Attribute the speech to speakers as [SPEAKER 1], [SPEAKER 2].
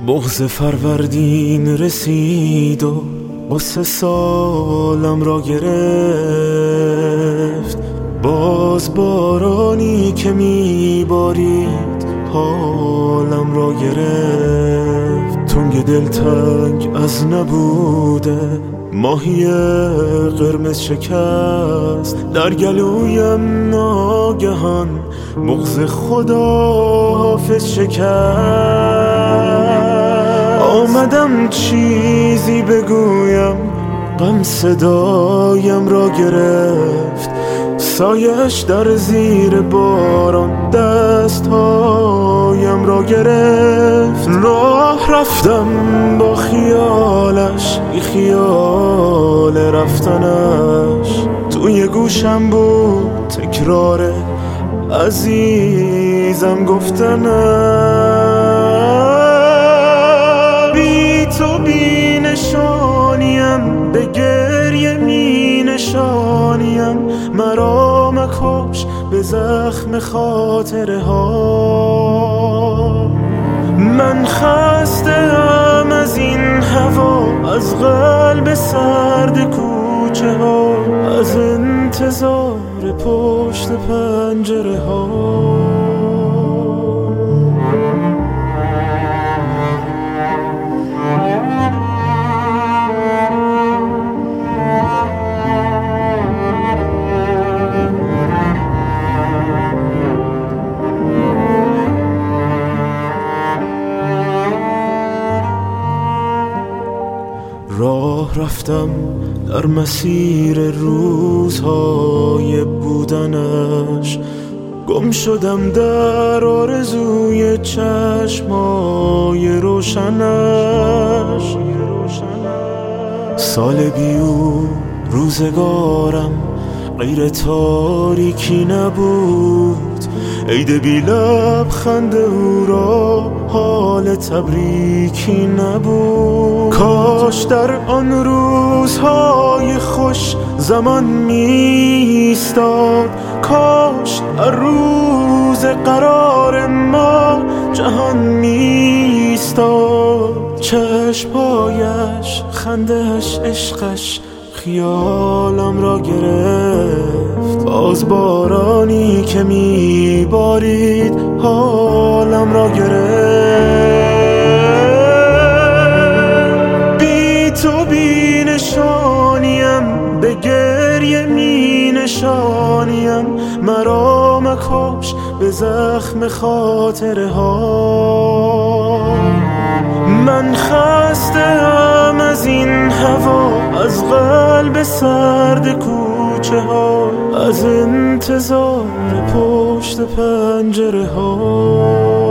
[SPEAKER 1] بغض فروردین رسید و غصه سالم را گرفت. باز بارانی که میبارید حالم را گرفت. تنگ دلتنگ از نبوده ماهی قرمز شکست. در گلویم ناگهان بغض خداحافظ شکست. آمدم چیزی بگویم، غم صدایم را گرفت. سایش در زیر باران دستهایم را گرفت. راه رفتم با خیالش، بی خیال رفتنش. توی گوشم بود تکرار عزیزم گفتنش. بی تو بی نشانیم، به گریه می نشانیم. مرا مکش به زخم خاطره ها. من خسته‌ام از این هوا، از قلب سرد کوچه ها، از انتظار پشت پنجره ها. راه رفتم در مسیر روزهای بودنش. گم شدم در آرزوی چشمای روشنش. سال بیو روزگارم غیر تاریکی نبود. عید بی لبخند او را حال تبریکی نبود. کاش در آن روزهای خوش زمان می‌ایستاد. کاش در روز قرار ما جهان می‌ایستاد. چشم‌هایش، خنده‌اش، عشقش خیالم را گرفت. باز بارانی که میبارید حالم را گرفت. بی تو بی نشانیم، به گریه می نشانیم. مرا مکش به زخم خاطره ها. من خسته‌ام از این هوا، از قلب سرد کوچه ها، از انتظار پشت پنجره ها.